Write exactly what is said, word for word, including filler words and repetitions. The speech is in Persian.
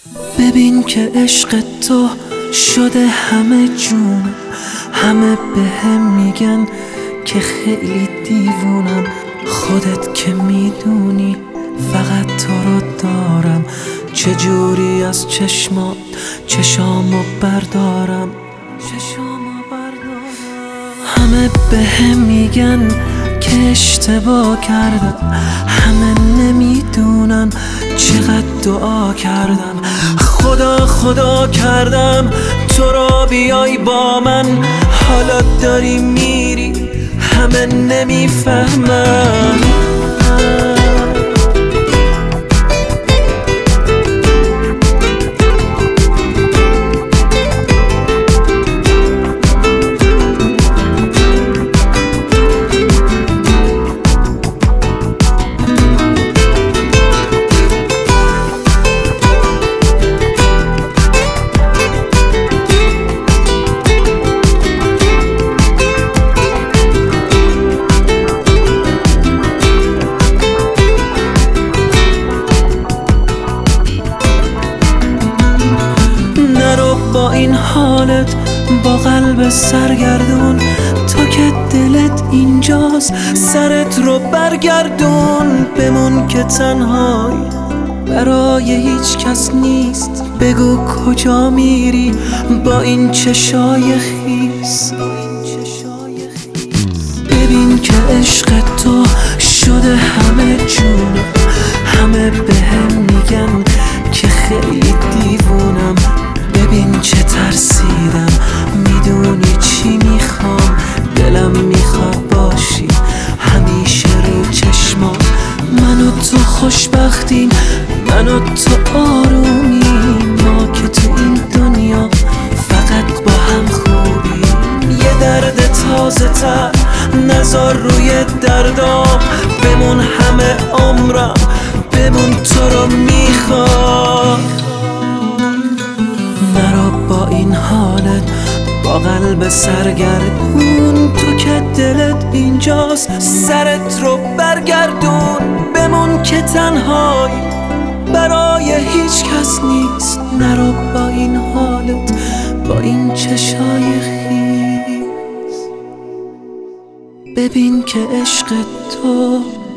ببین که عشق تو شده همه جونم، همه بهم میگن که خیلی دیوونم. خودت که میدونی فقط تو رو دارم، چجوری از چشمات چشامو بردارم، چشامو بردارم. همه بهم میگن که اشتباه کردم، همه نمیدونن چقدر دعا کردم. خدا خدا کردم تو را بیای با من، حالا داری میری همه نمیفهمن. با این حالت با قلب سرگردون، تا که دلت اینجاست سرت رو برگردون. بمون که تنهایی برای هیچ کس نیست، بگو کجا میری با این چشای خیس. ببین که عشق تو شده همه جونم، همه بهم میگن که خیلی دیوونم. ببین چه ترسیدم، میدونی چی میخوام، دلم میخواد باشی همیشه رو چشمام. من و تو خوشبختیم، من و تو آرومیم، ما که تو این دنیا فقط با هم خوبیم. یه درد تازه تر نزار روی دردام، بمون همه عمرم، بمون تو رو میخوام. نرو با این حالت با قلب سرگردون، تو که دلت اینجاست سرت رو برگردون. بمون که تنهایی برای هیچ کس نیست، نرو با این حالت با این چشای خیس. ببین که عشق تو